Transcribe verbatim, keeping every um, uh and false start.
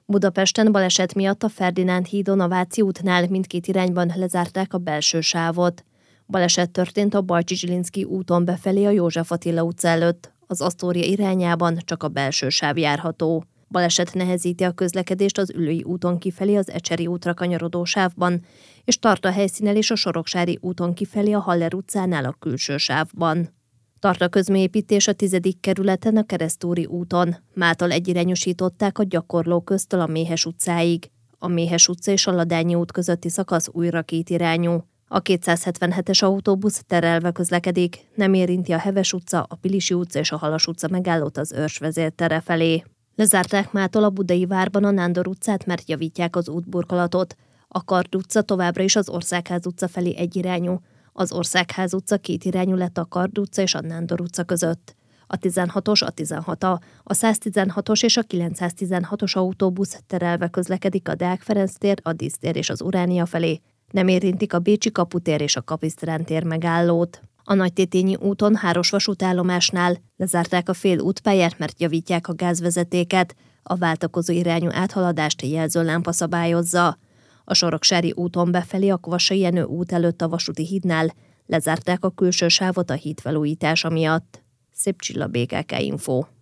Budapesten baleset miatt a Ferdinánd hídon a Váci útnál mindkét irányban lezárták a belső sávot. Baleset történt a Bajcsy-Zsilinszky úton befelé a József Attila utca előtt, az Asztória irányában csak a belső sáv járható. Baleset nehezíti a közlekedést az Üllői úton kifelé az Ecseri útra kanyarodó sávban, és tart a helyszínen és a Soroksári úton kifelé a Haller utcánál a külső sávban. Tart a közműépítés a tizedik kerületen a Keresztúri úton. Mától egyirányosították a Gyakorló köztől a Méhes utcáig. A Méhes utca és a Ladányi út közötti szakasz újra kétirányú. A kétszázhetvenhetes autóbusz terelve közlekedik, nem érinti a Heves utca, a Pilisi utca és a Halas utca megállót az Őrs vezértere felé. Lezárták mától a Budai várban a Nándor utcát, mert javítják az útburkolatot. A Kard utca továbbra is az Országház utca felé egyirányú. Az Országház utca kétirányú lett a Kard utca és a Nándor utca között. A tizenhatos, a tizenhat A, a száztizenhatos és a kilencszáztizenhatos autóbusz terelve közlekedik a Deák Ferenc tér, a Dísztér és az Uránia felé. Nem érintik a Bécsi kaputér és a Kapisztrán tér megállót. A Nagytétényi úton Háros vasútállomásnál lezárták a fél útpályát, mert javítják a gázvezetéket. A váltakozó irányú áthaladást jelzőlámpa szabályozza. A Soroksári úton befelé a Kvassai Jenő út előtt a Vasúti hídnál lezárták a külső sávot a híd felújítása miatt. Szép Csilla, bé ká ká Info.